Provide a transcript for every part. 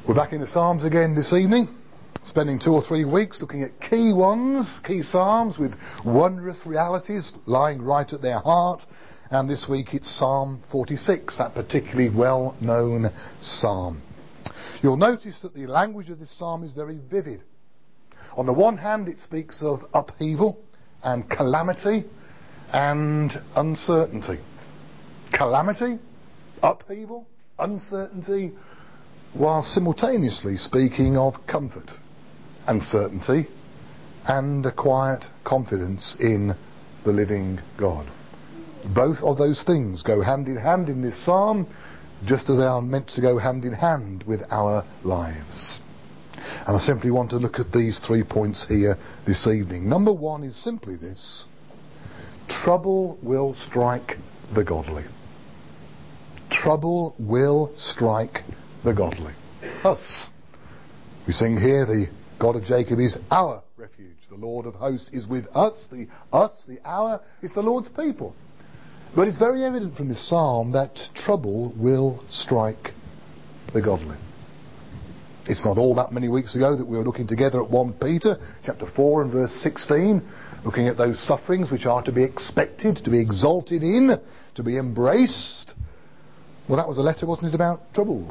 We're back in the Psalms again this evening, spending 2 or 3 weeks looking at key Psalms with wondrous realities lying right at their heart. And this week it's Psalm 46, that particularly well-known psalm. You'll notice that the language of this psalm is very vivid. On the one hand, it speaks of upheaval and calamity and uncertainty. Calamity, upheaval, uncertainty, while simultaneously speaking of comfort and certainty and a quiet confidence in the living God. Both of those things go hand in hand in this psalm, just as they are meant to go hand in hand with our lives. And I simply want to look at these 3 points here this evening. Number 1 is simply this: trouble will strike the godly. Trouble will strike the godly. Us. We sing here, the God of Jacob is our refuge. The Lord of hosts is with us. The our, it's the Lord's people. But it's very evident from this psalm that trouble will strike the godly. It's not all that many weeks ago that we were looking together at 1 Peter chapter 4 and verse 16, looking at those sufferings which are to be expected, to be exalted in, to be embraced. Well, that was a letter, wasn't it, about troubles?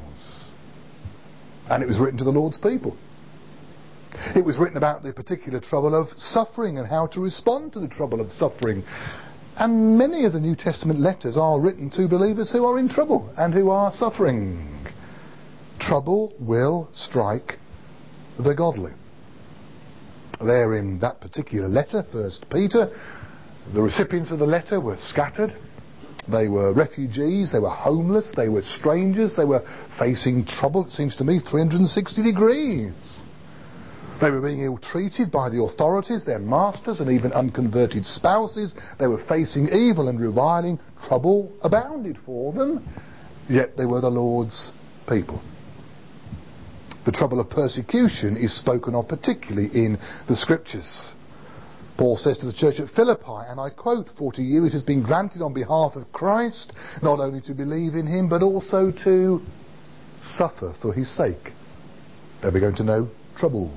And it was written to the Lord's people. It was written about the particular trouble of suffering and how to respond to the trouble of suffering. And many of the New Testament letters are written to believers who are in trouble and who are suffering. Trouble will strike the godly. There in that particular letter, 1 Peter, the recipients of the letter were scattered. They were refugees, they were homeless, they were strangers, they were facing trouble, it seems to me, 360 degrees. They were being ill-treated by the authorities, their masters, and even unconverted spouses. They were facing evil and reviling. Trouble abounded for them, yet they were the Lord's people. The trouble of persecution is spoken of particularly in the Scriptures. Paul says to the church at Philippi, and I quote, "For to you it has been granted on behalf of Christ, not only to believe in him, but also to suffer for his sake." There we're going to know troubles.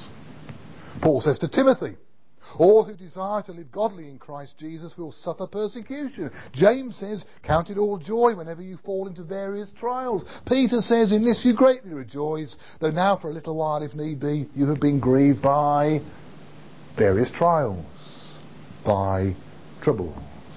Paul says to Timothy, "All who desire to live godly in Christ Jesus will suffer persecution." James says, "Count it all joy whenever you fall into various trials." Peter says, "In this you greatly rejoice, though now for a little while, if need be, you have been grieved by various trials, by troubles."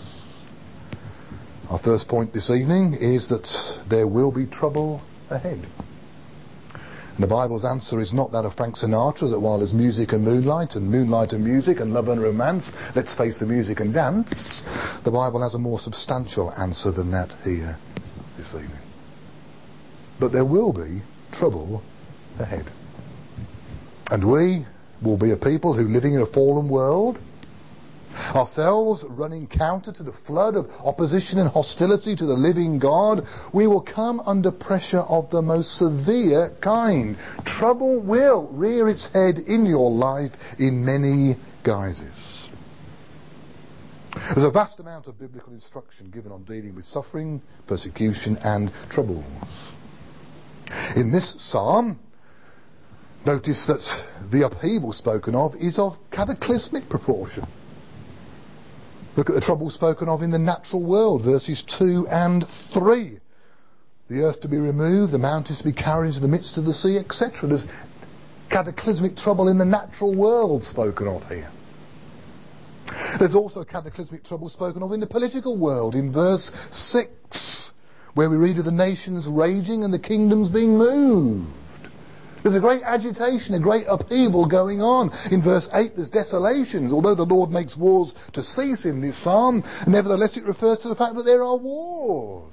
Our first point this evening is that there will be trouble ahead. And the Bible's answer is not that of Frank Sinatra, that while there's music and moonlight and music and love and romance, let's face the music and dance. The Bible has a more substantial answer than that here this evening. But there will be trouble ahead. And we will be a people who, living in a fallen world, ourselves running counter to the flood of opposition and hostility to the living God, we will come under pressure of the most severe kind. Trouble will rear its head in your life in many guises. There's a vast amount of biblical instruction given on dealing with suffering, persecution and troubles. In this psalm, notice that the upheaval spoken of is of cataclysmic proportion. Look at the trouble spoken of in the natural world, verses 2 and 3. The earth to be removed, the mountains to be carried into the midst of the sea, etc. There's cataclysmic trouble in the natural world spoken of here. There's also cataclysmic trouble spoken of in the political world in verse 6, where we read of the nations raging and the kingdoms being moved. There's a great agitation, a great upheaval going on. In verse 8 there's desolations. Although the Lord makes wars to cease in this psalm, nevertheless it refers to the fact that there are wars.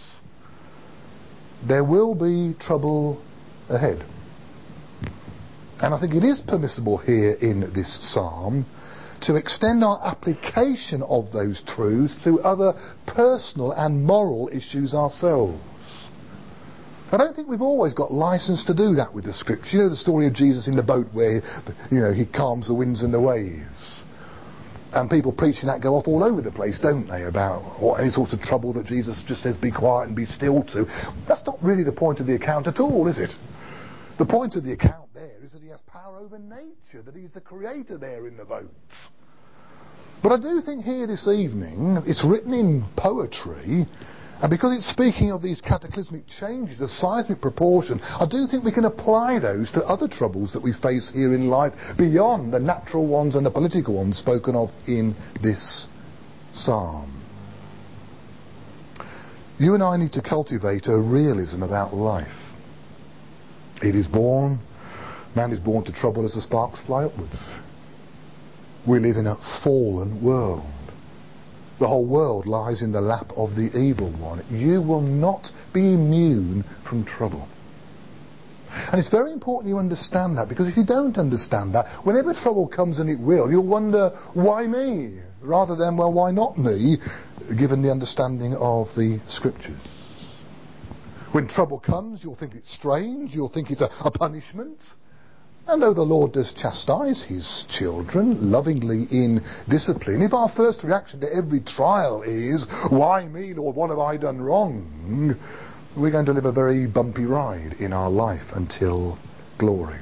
There will be trouble ahead. And I think it is permissible here in this psalm to extend our application of those truths to other personal and moral issues ourselves. I don't think we've always got license to do that with the Scripture. You know the story of Jesus in the boat where, he calms the winds and the waves. And people preaching that go off all over the place, don't they, about any sorts of trouble that Jesus just says be quiet and be still to. That's not really the point of the account at all, is it? The point of the account there is that he has power over nature, that he's the creator there in the boat. But I do think here this evening, it's written in poetry, and because it's speaking of these cataclysmic changes of seismic proportion, I do think we can apply those to other troubles that we face here in life beyond the natural ones and the political ones spoken of in this psalm. You and I need to cultivate a realism about life. Man is born to trouble as the sparks fly upwards. We live in a fallen world. The whole world lies in the lap of the evil one. You will not be immune from trouble. And it's very important you understand that, because if you don't understand that, whenever trouble comes, and it will, you'll wonder, why me? Rather than, well, why not me, given the understanding of the Scriptures. When trouble comes, you'll think it's strange, you'll think it's a punishment. And though the Lord does chastise his children lovingly in discipline, if our first reaction to every trial is, why me, Lord, what have I done wrong? We're going to live a very bumpy ride in our life until glory.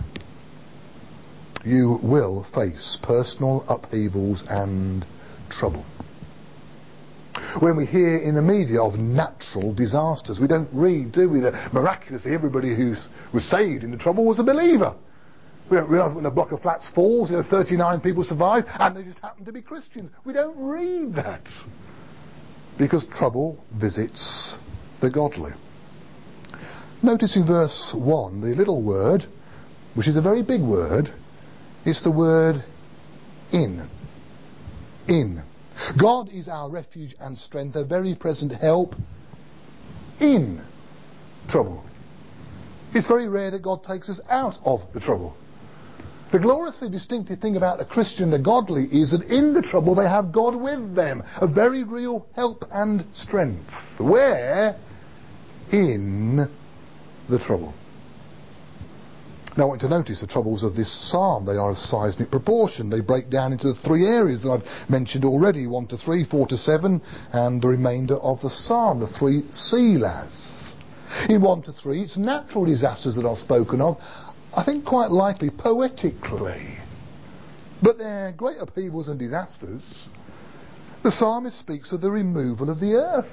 You will face personal upheavals and trouble. When we hear in the media of natural disasters, we don't read, do we, that miraculously everybody who was saved in the trouble was a believer. We don't realise when a block of flats falls, 39 people survive, and they just happen to be Christians. We don't read that. Because trouble visits the godly. Notice in verse 1, the little word, which is a very big word, it's the word in. In. God is our refuge and strength, a very present help in trouble. It's very rare that God takes us out of the trouble. The gloriously distinctive thing about the Christian, the godly, is that in the trouble they have God with them. A very real help and strength. Where? In the trouble. Now I want you to notice the troubles of this psalm. They are of seismic proportion. They break down into the three areas that I've mentioned already. 1 to 3, 4 to 7, and the remainder of the psalm, the three Selahs. In 1 to 3, it's natural disasters that are spoken of. I think quite likely poetically. But they're great upheavals and disasters. The psalmist speaks of the removal of the earth.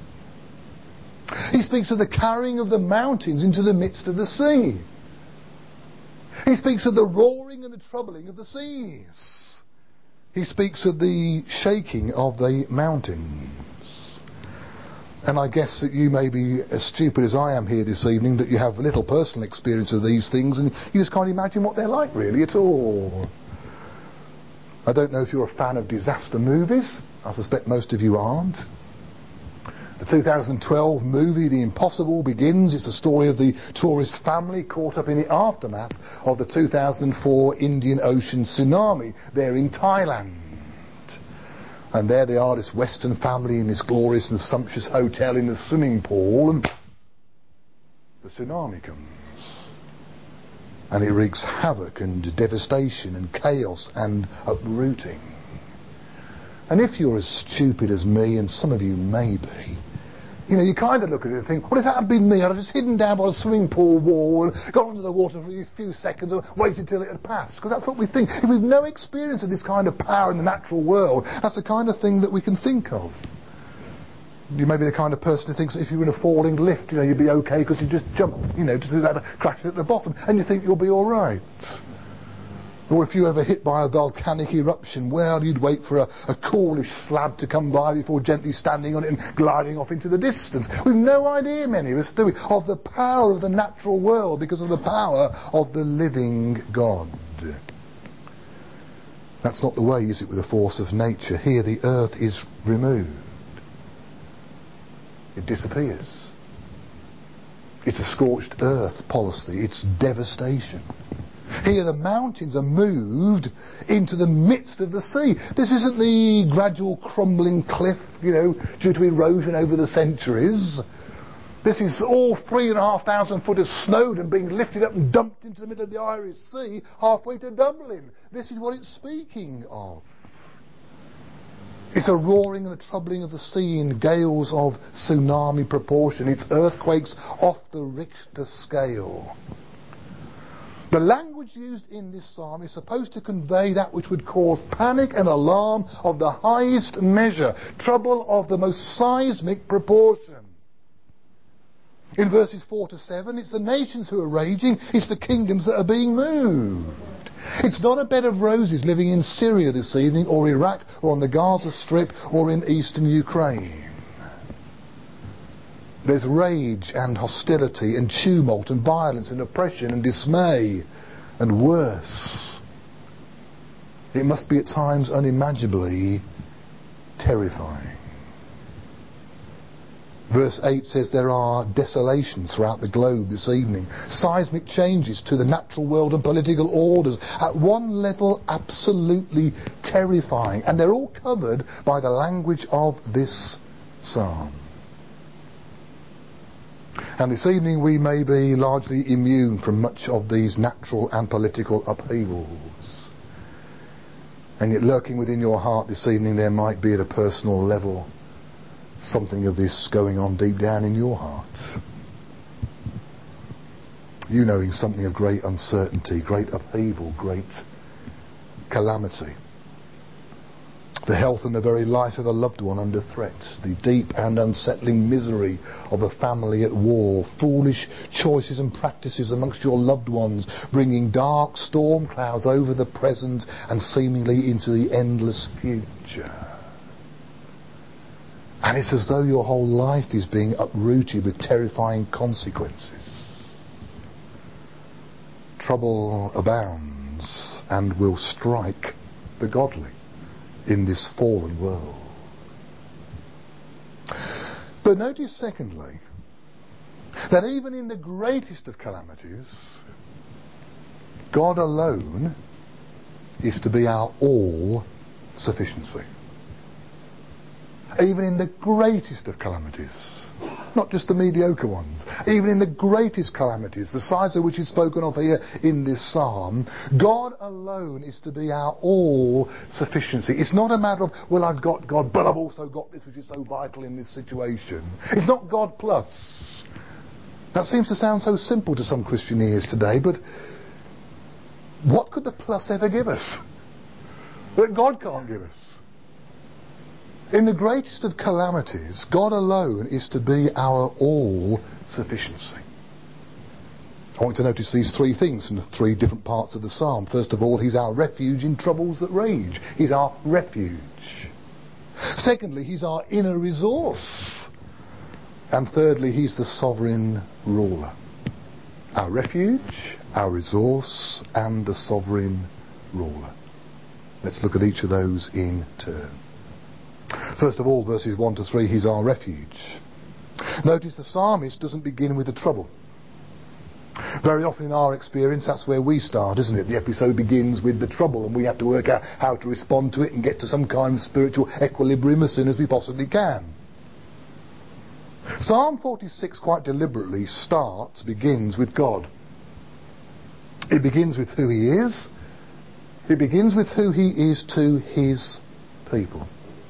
He speaks of the carrying of the mountains into the midst of the sea. He speaks of the roaring and the troubling of the seas. He speaks of the shaking of the mountains. And I guess that you may be as stupid as I am here this evening, that you have little personal experience of these things, and you just can't imagine what they're like really at all. I don't know if you're a fan of disaster movies. I suspect most of you aren't. The 2012 movie The Impossible begins. It's the story of the tourist family caught up in the aftermath of the 2004 Indian Ocean tsunami there in Thailand. And there they are, this Western family in this glorious and sumptuous hotel in the swimming pool, and the tsunami comes. And it wreaks havoc and devastation and chaos and uprooting. And if you're as stupid as me, and some of you may be, you kind of look at it and think, what if that had been me? I'd have just hidden down by a swimming pool wall and got under the water for a few seconds and waited till it had passed. Because that's what we think. If we've no experience of this kind of power in the natural world, that's the kind of thing that we can think of. You may be the kind of person who thinks that if you were in a falling lift, you'd be okay because you just jump, just without a crash at the bottom, and you think you'll be all right. Or if you ever hit by a volcanic eruption, well, you'd wait for a coolish slab to come by before gently standing on it and gliding off into the distance. We've no idea, many of us, do we, of the power of the natural world because of the power of the living God. That's not the way, is it, with the force of nature? Here the earth is removed. It disappears. It's a scorched earth policy. It's devastation. Here the mountains are moved into the midst of the sea. This isn't the gradual crumbling cliff, due to erosion over the centuries. This is all 3,500 foot of Snowdon being lifted up and dumped into the middle of the Irish Sea, halfway to Dublin. This is what it's speaking of. It's a roaring and a troubling of the sea in gales of tsunami proportion. It's earthquakes off the Richter scale. The language used in this psalm is supposed to convey that which would cause panic and alarm of the highest measure, trouble of the most seismic proportion. In verses 4 to 7, it's the nations who are raging, it's the kingdoms that are being moved. It's not a bed of roses living in Syria this evening, or Iraq, or on the Gaza Strip, or in eastern Ukraine. There's rage and hostility and tumult and violence and oppression and dismay and worse. It must be at times unimaginably terrifying. Verse 8 says there are desolations throughout the globe this evening. Seismic changes to the natural world and political orders. At one level, absolutely terrifying. And they're all covered by the language of this psalm. And this evening we may be largely immune from much of these natural and political upheavals. And yet lurking within your heart this evening there might be at a personal level something of this going on deep down in your heart. You knowing something of great uncertainty, great upheaval, great calamity. The health and the very life of a loved one under threat. The deep and unsettling misery of a family at war. Foolish choices and practices amongst your loved ones, bringing dark storm clouds over the present and seemingly into the endless future. And it's as though your whole life is being uprooted with terrifying consequences. Trouble abounds and will strike the godly in this fallen world. But notice secondly, that even in the greatest of calamities, God alone is to be our all-sufficiency. Even in the greatest of calamities, not just the mediocre ones, even in the greatest calamities, the size of which is spoken of here in this psalm, God alone is to be our all-sufficiency. It's not a matter of, well, I've got God, but I've also got this which is so vital in this situation. It's not God plus. That seems to sound so simple to some Christian ears today, but what could the plus ever give us that God can't give us? In the greatest of calamities, God alone is to be our all-sufficiency. I want you to notice these three things from the three different parts of the psalm. First of all, He's our refuge in troubles that rage. He's our refuge. Secondly, He's our inner resource. And thirdly, He's the sovereign ruler. Our refuge, our resource, and the sovereign ruler. Let's look at each of those in turn. First of all, verses 1 to 3, He's our refuge. Notice the psalmist doesn't begin with the trouble. Very often in our experience, that's where we start, isn't it? The episode begins with the trouble, and we have to work out how to respond to it and get to some kind of spiritual equilibrium as soon as we possibly can. Psalm 46 quite deliberately begins with God. It begins with who He is. It begins with who He is to His people.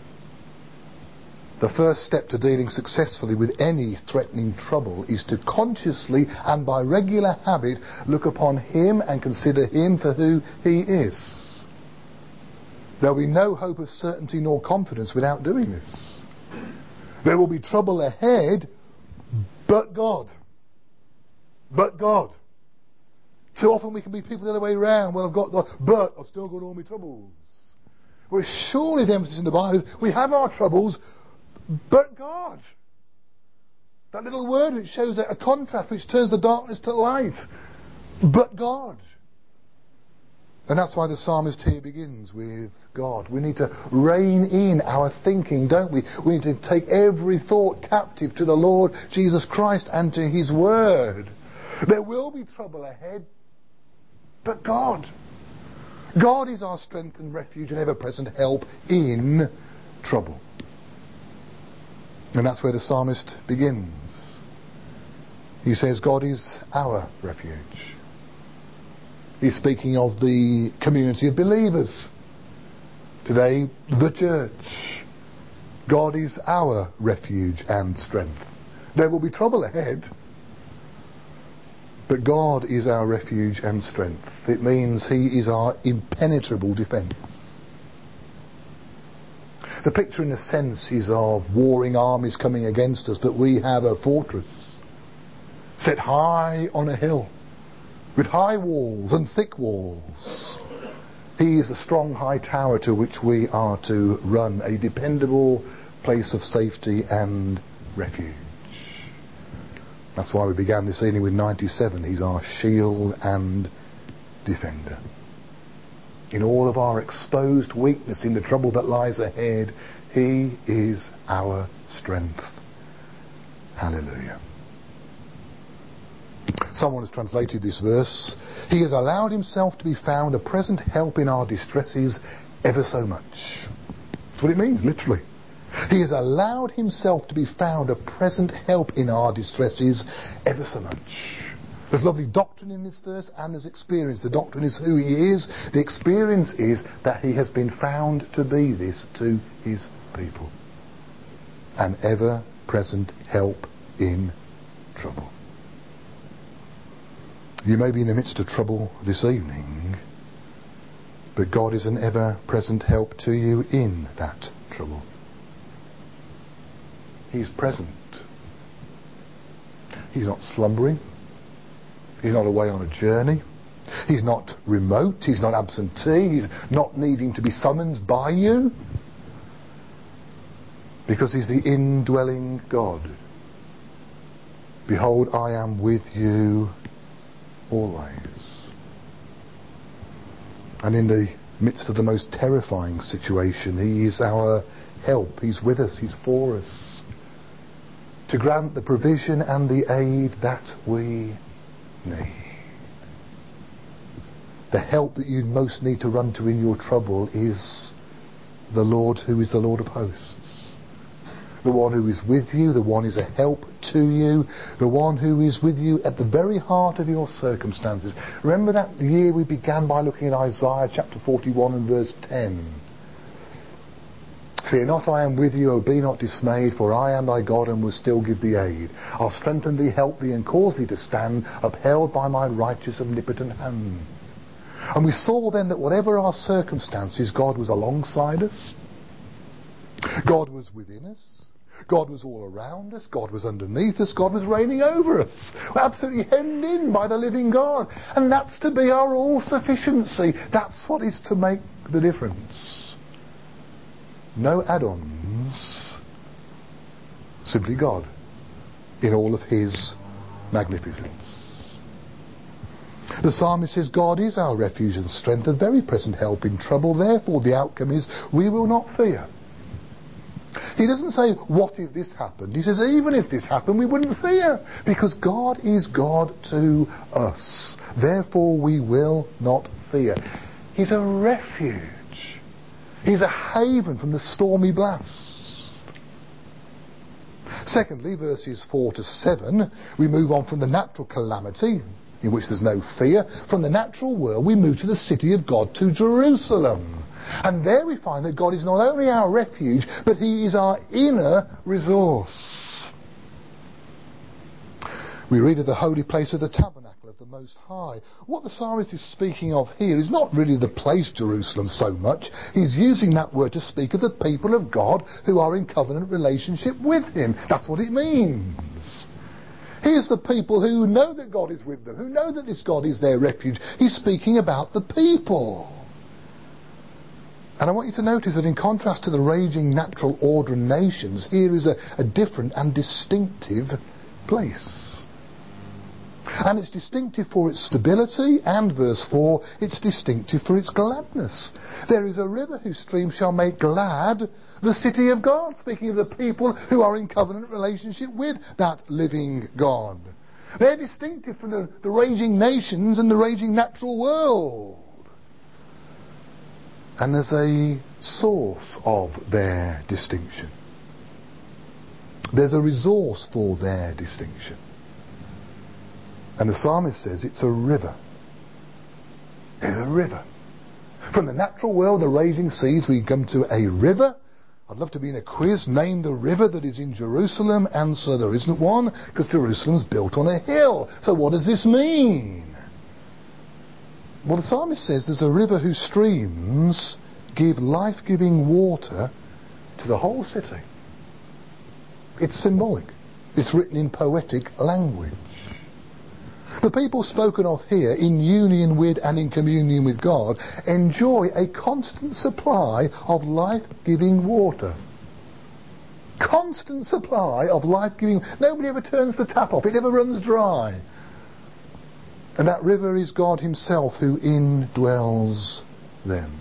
The first step to dealing successfully with any threatening trouble is to consciously and by regular habit look upon Him and consider Him for who He is. There will be no hope of certainty nor confidence without doing this. There will be trouble ahead, but God. But God. Too often we can be people the other way around. Well, I've got God, but I've still got all my troubles. Well, surely the emphasis in the Bible is we have our troubles, but God. That little word which shows a contrast which turns the darkness to light. But God. And that's why the psalmist here begins with God. We need to rein in our thinking, don't we? We need to take every thought captive to the Lord Jesus Christ and to His Word. There will be trouble ahead, but God. God is our strength and refuge and ever-present help in trouble. And that's where the psalmist begins. He says God is our refuge. He's speaking of the community of believers. Today, the church. God is our refuge and strength. There will be trouble ahead, But God is our refuge and strength. It means He is our impenetrable defence. The picture in a sense is of warring armies coming against us, but we have a fortress set high on a hill with high walls and thick walls. He is the strong high tower to which we are to run, a dependable place of safety and refuge. That's why we began this evening with 97. He's our shield and defender. In all of our exposed weakness, in the trouble that lies ahead, He is our strength. Hallelujah. Someone has translated this verse. He has allowed Himself to be found a present help in our distresses ever so much. That's what it means, literally. He has allowed Himself to be found a present help in our distresses ever so much. There's lovely doctrine in this verse and there's experience. The doctrine is who He is. The experience is that He has been found to be this to His people. An ever-present help in trouble. You may be in the midst of trouble this evening, but God is an ever-present help to you in that trouble. He's present. He's not slumbering. He's not away on a journey. He's not remote. He's not absentee. He's not needing to be summoned by you. Because He's the indwelling God. Behold, I am with you always. And in the midst of the most terrifying situation, He is our help. He's with us. He's for us. To grant the provision and the aid that we need. The help that you most need to run to in your trouble is the Lord who is the Lord of hosts. The one who is with you, the one who is a help to you, the one who is with you at the very heart of your circumstances. Remember that year we began by looking at Isaiah chapter 41 and verse 10. Fear not, I am with you, O be not dismayed, for I am thy God and will still give thee aid. I'll strengthen thee, help thee, and cause thee to stand, upheld by my righteous omnipotent hand. And we saw then that whatever our circumstances, God was alongside us. God was within us. God was all around us. God was underneath us. God was reigning over us. We're absolutely hemmed in by the living God. And that's to be our all-sufficiency. That's what is to make the difference. No add-ons, simply God in all of His magnificence. The psalmist says God is our refuge and strength, a very present help in trouble. Therefore the outcome is we will not fear. He doesn't say what if this happened. He says even if this happened we wouldn't fear, because God is God to us. Therefore we will not fear. He's a refuge. He's a haven from the stormy blasts. Secondly, verses 4 to 7, we move on from the natural calamity, in which there's no fear. From the natural world, we move to the city of God, to Jerusalem. And there we find that God is not only our refuge, but He is our inner resource. We read of the holy place of the tabernacle of the Most High. What the psalmist is speaking of here is not really the place Jerusalem so much. He's using that word to speak of the people of God who are in covenant relationship with Him. That's what it means. Here's the people who know that God is with them, who know that this God is their refuge. He's speaking about the people. And I want you to notice that in contrast to the raging natural order and nations, here is a different and distinctive place. And it's distinctive for its stability, and verse 4, it's distinctive for its gladness. There is a river whose stream shall make glad the city of God, speaking of the people who are in covenant relationship with that living God. They're distinctive from the raging nations and the raging natural world. And there's a source of their distinction. There's a resource for their distinction. And the psalmist says it's a river. It's a river. From the natural world, the raging seas, we come to a river I'd love to be in a quiz. Name the river that is in Jerusalem. Answer, there isn't one, because Jerusalem's built on a hill. So what does this mean? Well, the psalmist says there's a river whose streams give life-giving water to the whole city. It's symbolic. It's written in poetic language. The people spoken of here, in union with and in communion with God, enjoy a constant supply of life-giving water. Constant supply of life-giving. Nobody ever turns the tap off. It never runs dry. And that river is God himself who indwells them.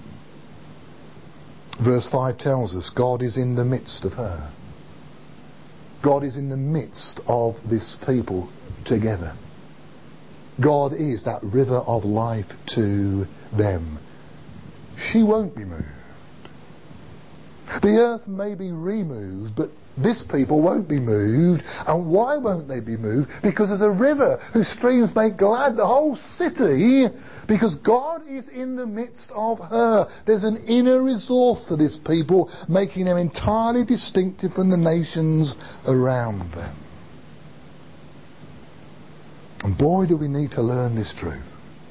Verse 5 tells us God is in the midst of her. God is in the midst of this people together. God is that river of life to them. She won't be moved. The earth may be removed, but this people won't be moved. And why won't they be moved? Because there's a river whose streams make glad the whole city, because God is in the midst of her. There's an inner resource for this people, making them entirely distinctive from the nations around them. And boy, do we need to learn this truth.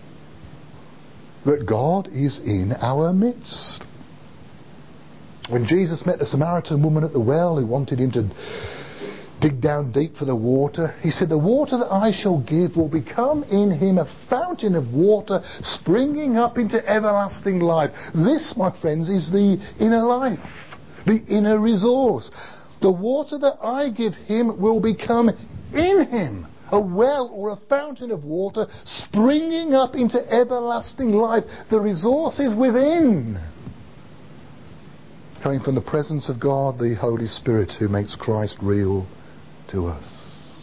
That God is in our midst. When Jesus met the Samaritan woman at the well who wanted him to dig down deep for the water, he said, the water that I shall give will become in him a fountain of water springing up into everlasting life. This, my friends, is the inner life, the inner resource. The water that I give him will become in him a well or a fountain of water springing up into everlasting life. The resource is within. Coming from the presence of God, the Holy Spirit, who makes Christ real to us.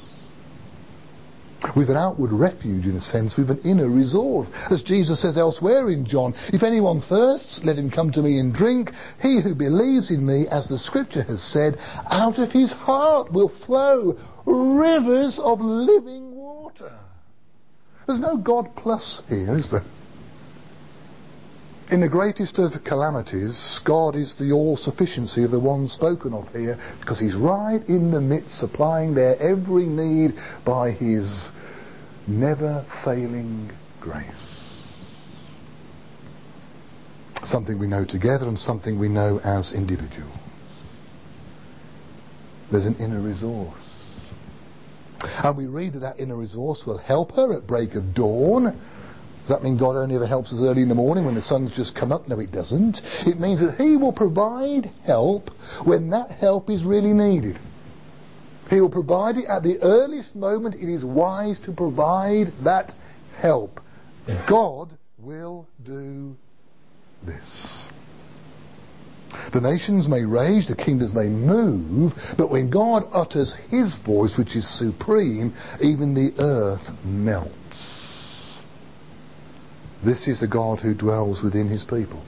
We've an outward refuge, in a sense. We've an inner resource. As Jesus says elsewhere in John, if anyone thirsts, let him come to me and drink. He who believes in me, as the scripture has said, out of his heart will flow rivers of living water. There's no God plus here, is there? In the greatest of calamities, God is the all-sufficiency of the one spoken of here, because he's right in the midst, supplying their every need by his never-failing grace. Something we know together and something we know as individuals. There's an inner resource. And we read that that inner resource will help her at break of dawn. Does that mean God only ever helps us early in the morning when the sun's just come up? No, it doesn't. It means that he will provide help when that help is really needed. He will provide it at the earliest moment it is wise to provide that help. God will do this. The nations may rage, the kingdoms may move, but when God utters his voice, which is supreme, even the earth melts. This is the God who dwells within his people.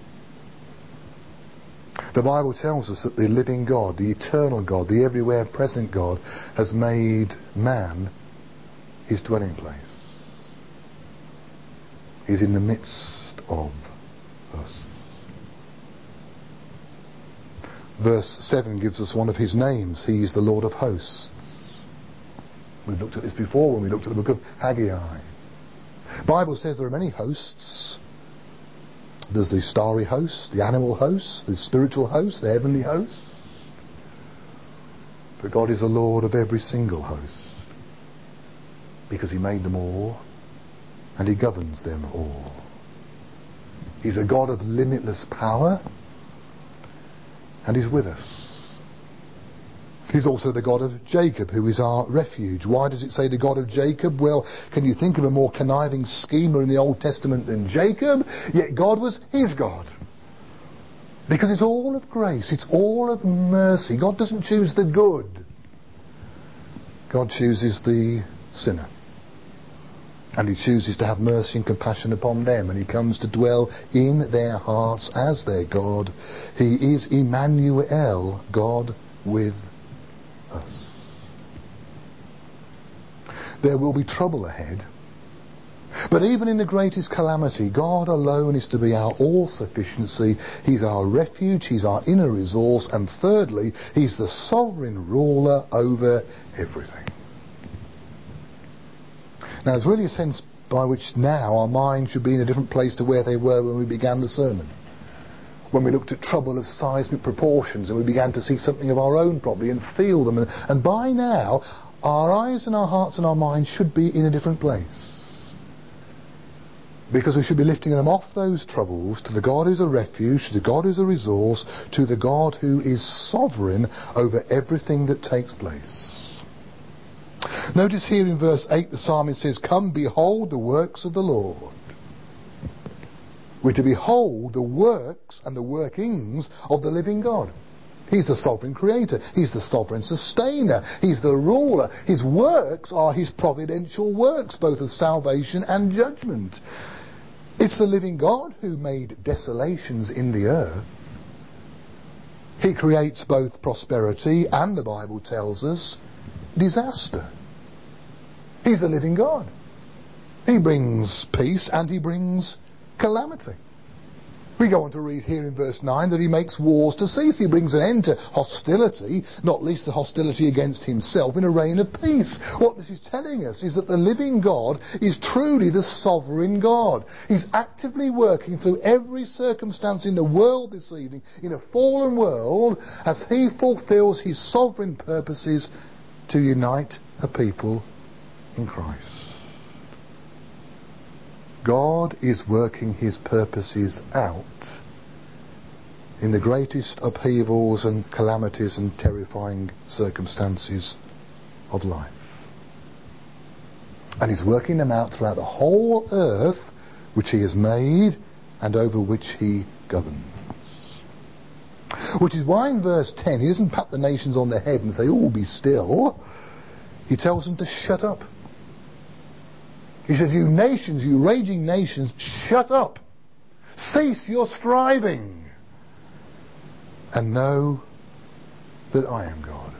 The Bible tells us that the living God, the eternal God, the everywhere present God, has made man his dwelling place. He's in the midst of us. Verse 7 gives us one of his names. He is the Lord of hosts. We've looked at this before when we looked at the book of Haggai. The Bible says there are many hosts. There's the starry host, the animal host, the spiritual host, the heavenly host. But God is the Lord of every single host, because he made them all and he governs them all. He's a God of limitless power, and he's with us. He's also the God of Jacob, who is our refuge. Why does it say the God of Jacob? Well, can you think of a more conniving schemer in the Old Testament than Jacob? Yet God was his God. Because it's all of grace. It's all of mercy. God doesn't choose the good. God chooses the sinner. And he chooses to have mercy and compassion upon them. And he comes to dwell in their hearts as their God. He is Emmanuel, God with us. There will be trouble ahead. But even in the greatest calamity, God alone is to be our all-sufficiency. He's our refuge, He's our inner resource, and thirdly, He's the sovereign ruler over everything. Now, there's really a sense by which now our minds should be in a different place to where they were when we began the sermon. When we looked at trouble of seismic proportions and we began to see something of our own probably and feel them. And by now, our eyes and our hearts and our minds should be in a different place. Because we should be lifting them off those troubles to the God who's a refuge, to the God who's a resource, to the God who is sovereign over everything that takes place. Notice here in verse 8 the psalmist says, "Come, behold the works of the Lord." We're to behold the works and the workings of the living God. He's the sovereign creator. He's the sovereign sustainer. He's the ruler. His works are His providential works, both of salvation and judgment. It's the living God who made desolations in the earth. He creates both prosperity and, the Bible tells us, disaster. He's the living God. He brings peace and He brings calamity. We go on to read here in verse 9 that He makes wars to cease. He brings an end to hostility, not least the hostility against Himself, in a reign of peace. What this is telling us is that the living God is truly the sovereign God. He's actively working through every circumstance in the world this evening, in a fallen world, as He fulfills His sovereign purposes to unite a people in Christ. God is working His purposes out in the greatest upheavals and calamities and terrifying circumstances of life. And He's working them out throughout the whole earth which He has made and over which He governs. Which is why in verse 10 He doesn't pat the nations on the head and say, "Oh, be still." He tells them to shut up. He says, "You nations, you raging nations, shut up. Cease your striving. And know that I am God."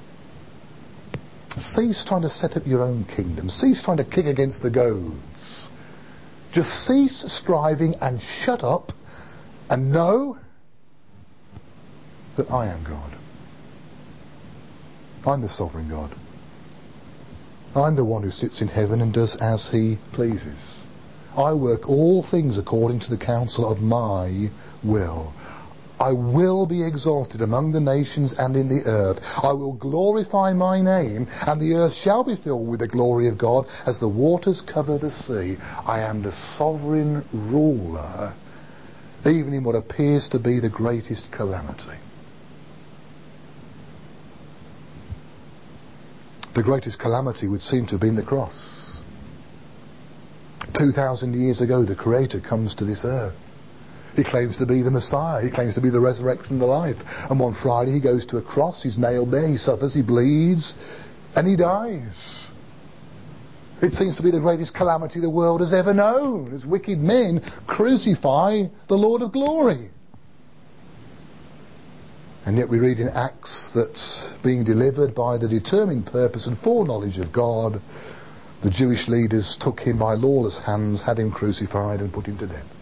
Cease trying to set up your own kingdom. Cease trying to kick against the goads. Just cease striving and shut up and know that I am God. I'm the sovereign God. I'm the one who sits in heaven and does as He pleases. I work all things according to the counsel of my will. I will be exalted among the nations and in the earth. I will glorify my name, and the earth shall be filled with the glory of God as the waters cover the sea. I am the sovereign ruler, even in what appears to be the greatest calamity. The greatest calamity would seem to have been the cross. 2,000 years ago, the Creator comes to this earth. He claims to be the Messiah. He claims to be the resurrection and the life. And one Friday He goes to a cross. He's nailed there. He suffers. He bleeds. And He dies. It seems to be the greatest calamity the world has ever known, as wicked men crucify the Lord of glory. And yet we read in Acts that, being delivered by the determined purpose and foreknowledge of God, the Jewish leaders took Him by lawless hands, had Him crucified and put Him to death.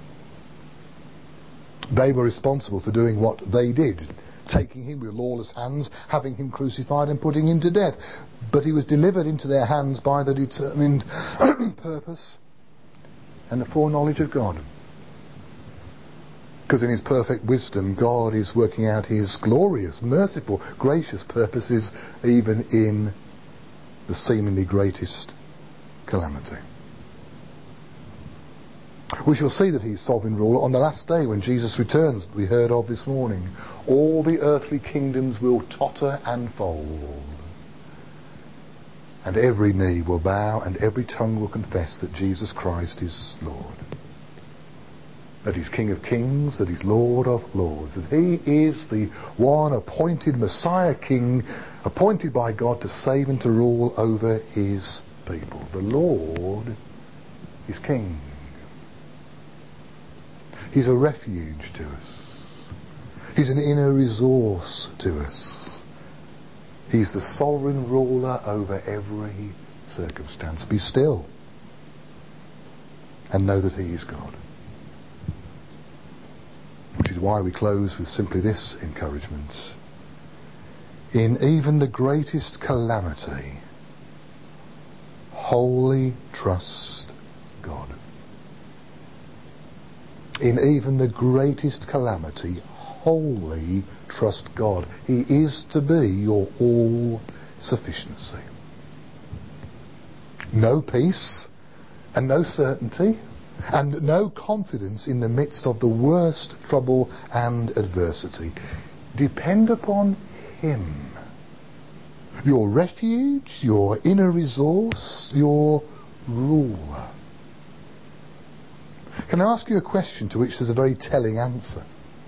They were responsible for doing what they did, taking Him with lawless hands, having Him crucified and putting Him to death. But He was delivered into their hands by the determined purpose and the foreknowledge of God. Because in His perfect wisdom, God is working out His glorious, merciful, gracious purposes even in the seemingly greatest calamity. We shall see that He's sovereign ruler on the last day when Jesus returns, that we heard of this morning. All the earthly kingdoms will totter and fold. And every knee will bow and every tongue will confess that Jesus Christ is Lord. That He's King of kings, that He's Lord of lords, that He is the one appointed Messiah King, appointed by God to save and to rule over His people. The Lord is King. He's a refuge to us. He's an inner resource to us. He's the sovereign ruler over every circumstance. Be still and know that he is God. Which is why we close with simply this encouragement. In even the greatest calamity, wholly trust God. In even the greatest calamity, wholly trust God. He is to be your all-sufficiency. No peace and no certainty and no confidence in the midst of the worst trouble and adversity. Depend upon him. Your refuge, your inner resource, your ruler. Can I ask you a question to which there's a very telling answer?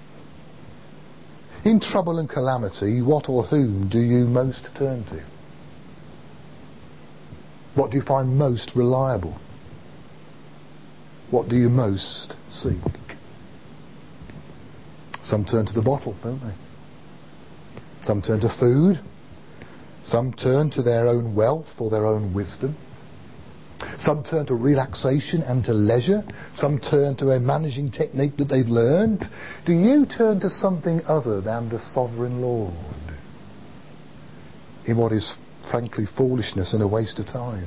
In trouble and calamity, what or whom do you most turn to? What do you find most reliable? What do you most seek? Some turn to the bottle, don't they? Some turn to food. Some turn to their own wealth or their own wisdom. Some turn to relaxation and to leisure. Some turn to a managing technique that they've learned. Do you turn to something other than the sovereign Lord in what is frankly foolishness and a waste of time?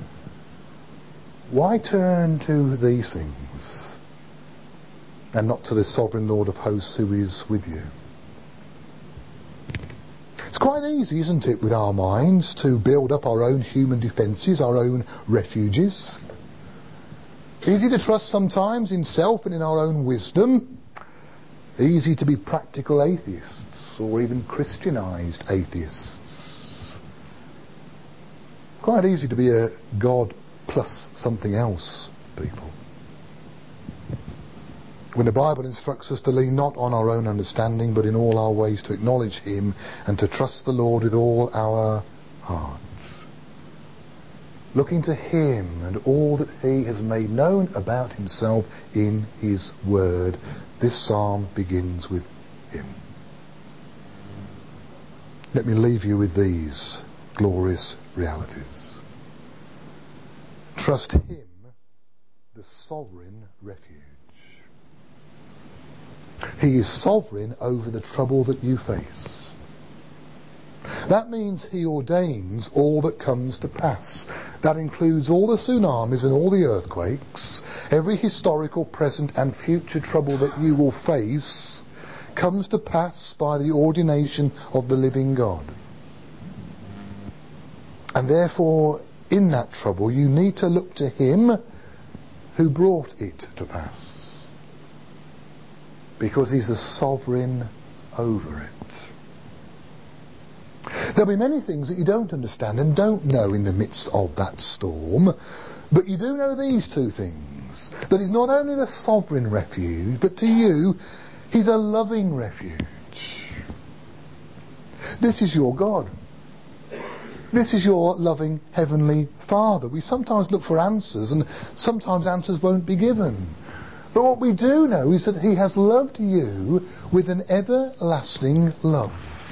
Why turn to these things and not to the sovereign Lord of hosts who is with you? It's quite easy, isn't it, with our minds to build up our own human defences, our own refuges. Easy to trust sometimes in self and in our own wisdom. Easy to be practical atheists or even Christianised atheists. Quite easy to be a God plus something else people. When the Bible instructs us to lean not on our own understanding, but in all our ways to acknowledge him and to trust the Lord with all our hearts. Looking to him and all that he has made known about himself in his word. This psalm begins with him. Let me leave you with these glorious realities. Trust him, the sovereign refuge. He is sovereign over the trouble that you face. That means he ordains all that comes to pass. That includes all the tsunamis and all the earthquakes. Every historical, present and future trouble that you will face comes to pass by the ordination of the living God. And therefore, in that trouble, you need to look to him who brought it to pass. Because he's the sovereign over it. There'll be many things that you don't understand and don't know in the midst of that storm, but you do know these two things. That he's not only the sovereign refuge, but to you, he's a loving refuge. This is your God. This is your loving Heavenly Father. We sometimes look for answers, and sometimes answers won't be given. But what we do know is that he has loved you with an everlasting love.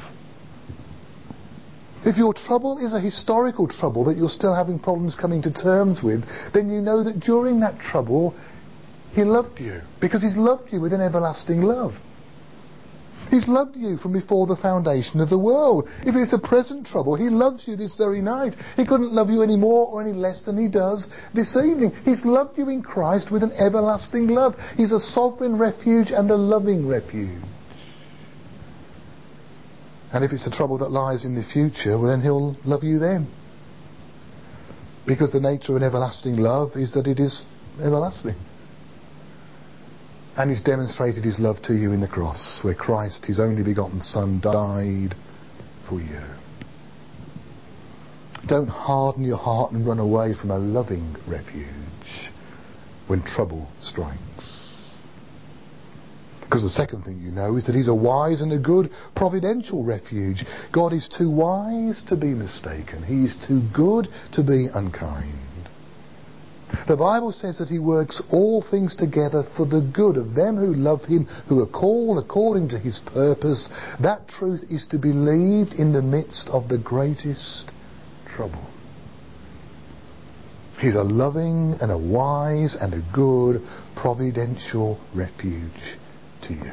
If your trouble is a historical trouble that you're still having problems coming to terms with, then you know that during that trouble he loved you, because he's loved you with an everlasting love. He's loved you from before the foundation of the world. If it's a present trouble, he loves you this very night. He couldn't love you any more or any less than he does this evening. He's loved you in Christ with an everlasting love. He's a sovereign refuge and a loving refuge. And if it's a trouble that lies in the future, well, then he'll love you then. Because the nature of an everlasting love is that it is everlasting. And he's demonstrated his love to you in the cross, where Christ, his only begotten Son, died for you. Don't harden your heart and run away from a loving refuge when trouble strikes. Because the second thing you know is that he's a wise and a good providential refuge. God is too wise to be mistaken. He is too good to be unkind. The Bible says that he works all things together for the good of them who love him, who are called according to his purpose. That truth is to be believed in the midst of the greatest trouble. He's a loving and a wise and a good providential refuge to you.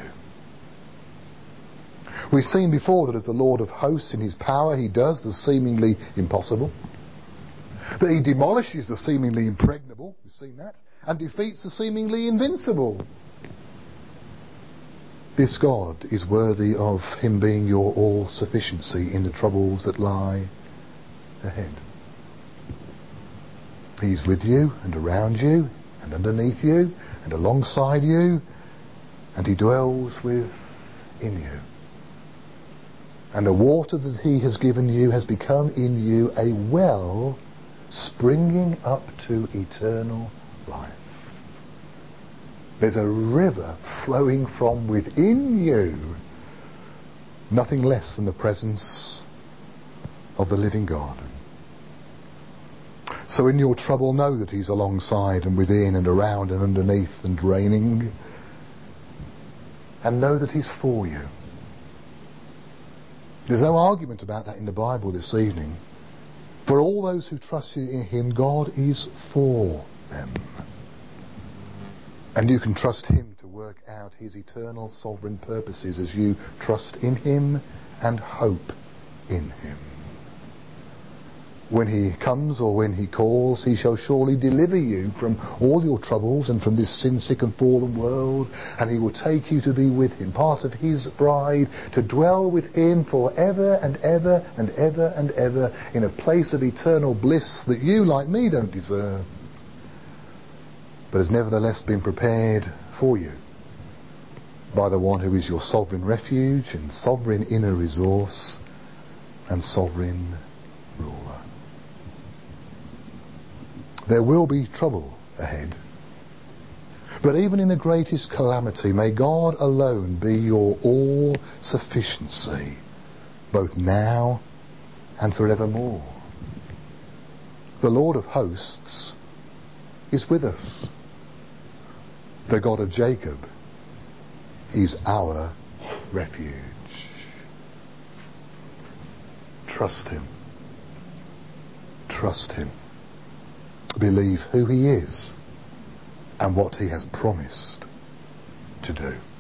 We've seen before that as the Lord of hosts in his power, he does the seemingly impossible. That he demolishes the seemingly impregnable, we've seen that, and defeats the seemingly invincible. This God is worthy of him being your all-sufficiency in the troubles that lie ahead. He's with you and around you and underneath you and alongside you, and he dwells within you. And the water that he has given you has become in you a well springing up to eternal life. There's a river flowing from within you, nothing less than the presence of the living God. So in your trouble, know that he's alongside and within and around and underneath and reigning, and know that he's for you. There's no argument about that in the Bible this evening. For all those who trust in him, God is for them. And you can trust him to work out his eternal sovereign purposes as you trust in him and hope in him. When he comes or when he calls, he shall surely deliver you from all your troubles and from this sin-sick and fallen world, and he will take you to be with him, part of his bride, to dwell with him forever and ever and ever and ever in a place of eternal bliss that you, like me, don't deserve, but has nevertheless been prepared for you by the one who is your sovereign refuge and sovereign inner resource and sovereign ruler. There will be trouble ahead. But even in the greatest calamity, may God alone be your all-sufficiency, both now and forevermore. The Lord of hosts is with us. The God of Jacob is our refuge. Trust him. Trust him. Believe who he is and what he has promised to do.